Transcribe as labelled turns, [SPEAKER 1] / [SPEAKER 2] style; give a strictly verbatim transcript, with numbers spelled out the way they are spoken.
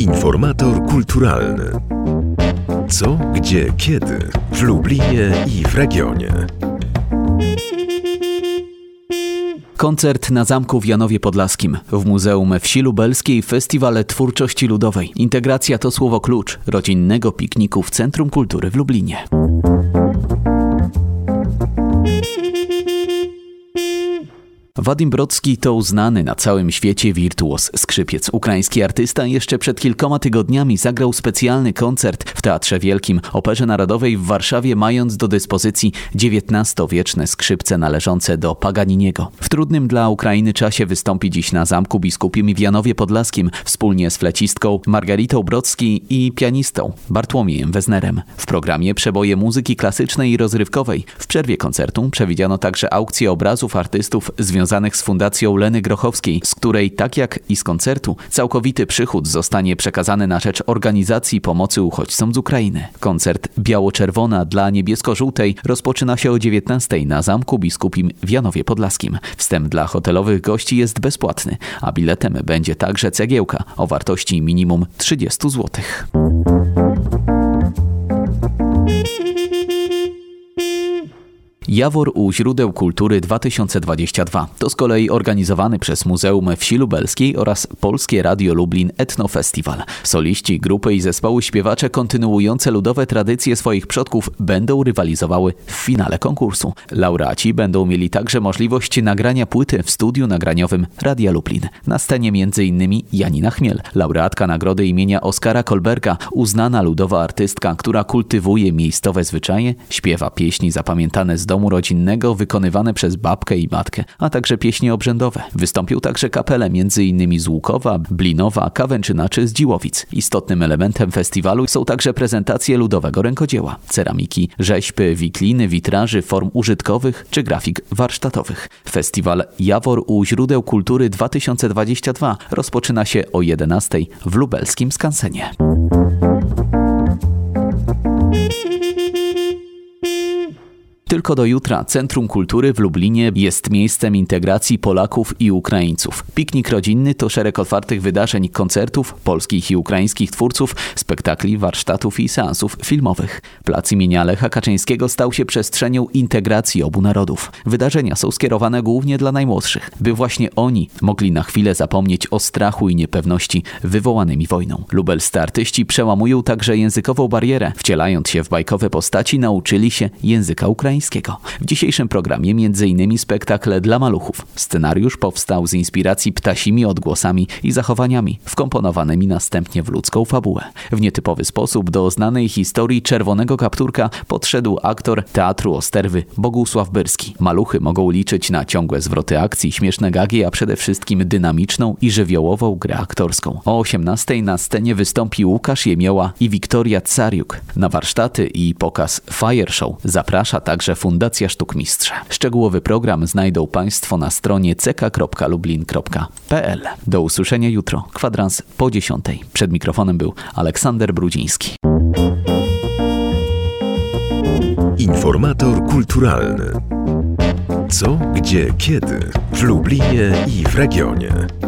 [SPEAKER 1] Informator kulturalny. Co, gdzie, kiedy w Lublinie i w regionie.
[SPEAKER 2] Koncert na zamku w Janowie Podlaskim. W Muzeum Wsi Lubelskiej Festiwal Twórczości Ludowej. Integracja to słowo klucz rodzinnego pikniku w Centrum Kultury w Lublinie. Wadim Brodski to uznany na całym świecie wirtuos, skrzypiec. Ukraiński artysta jeszcze przed kilkoma tygodniami zagrał specjalny koncert w Teatrze Wielkim Operze Narodowej w Warszawie, mając do dyspozycji dziewiętnastowieczne skrzypce należące do Paganiniego. W trudnym dla Ukrainy czasie wystąpi dziś na Zamku Biskupim w Janowie Podlaskim wspólnie z flecistką Margaritą Brodski i pianistą Bartłomiejem Weznerem. W programie przeboje muzyki klasycznej i rozrywkowej. W przerwie koncertu przewidziano także aukcję obrazów artystów związanych z Fundacją Leny Grochowskiej, z której, tak jak i z koncertu, całkowity przychód zostanie przekazany na rzecz organizacji pomocy uchodźcom z Ukrainy. Koncert Biało-Czerwona dla niebiesko-żółtej rozpoczyna się o dziewiętnastej na Zamku Biskupim w Janowie Podlaskim. Wstęp dla hotelowych gości jest bezpłatny, a biletem będzie także cegiełka o wartości minimum trzydzieści złotych. Jawor u źródeł kultury dwa tysiące dwudziesty drugi to z kolei organizowany przez Muzeum Wsi Lubelskiej oraz Polskie Radio Lublin Etnofestiwal. Soliści, grupy i zespoły śpiewacze kontynuujące ludowe tradycje swoich przodków będą rywalizowały w finale konkursu. Laureaci będą mieli także możliwość nagrania płyty w studiu nagraniowym Radia Lublin. Na scenie między innymi Janina Chmiel, laureatka nagrody imienia Oskara Kolberga, uznana ludowa artystka, która kultywuje miejscowe zwyczaje, śpiewa pieśni zapamiętane z domu rodzinnego wykonywane przez babkę i matkę, a także pieśni obrzędowe. Wystąpią także kapele między innymi z Łukowa, Blinowa, Kawęczyna czy z Dziłowic. Istotnym elementem festiwalu są także prezentacje ludowego rękodzieła, ceramiki, rzeźby, wikliny, witraży, form użytkowych czy grafik warsztatowych. Festiwal Jawor u źródeł kultury dwa tysiące dwudziesty drugi rozpoczyna się o jedenastej w lubelskim skansenie. Tylko do jutra Centrum Kultury w Lublinie jest miejscem integracji Polaków i Ukraińców. Piknik rodzinny to szereg otwartych wydarzeń, koncertów, polskich i ukraińskich twórców, spektakli, warsztatów i seansów filmowych. Plac imienia Lecha Kaczyńskiego stał się przestrzenią integracji obu narodów. Wydarzenia są skierowane głównie dla najmłodszych, by właśnie oni mogli na chwilę zapomnieć o strachu i niepewności wywołanymi wojną. Lubelscy artyści przełamują także językową barierę. Wcielając się w bajkowe postaci, nauczyli się języka ukraińskiego. W dzisiejszym programie m.in. spektakle dla maluchów. Scenariusz powstał z inspiracji ptasimi odgłosami i zachowaniami, wkomponowanymi następnie w ludzką fabułę. W nietypowy sposób do znanej historii Czerwonego Kapturka podszedł aktor Teatru Osterwy Bogusław Byrski. Maluchy mogą liczyć na ciągłe zwroty akcji, śmieszne gagi, a przede wszystkim dynamiczną i żywiołową grę aktorską. O osiemnastej na scenie wystąpi Łukasz Jemioła i Wiktoria Cariuk. Na warsztaty i pokaz Fire Show zaprasza także Fundacja Sztukmistrze. Szczegółowy program znajdą Państwo na stronie c k kropka lublin kropka p l. Do usłyszenia jutro, kwadrans po dziesiątej. Przed mikrofonem był Aleksander Brudziński.
[SPEAKER 1] Informator kulturalny. Co, gdzie, kiedy w Lublinie i w regionie.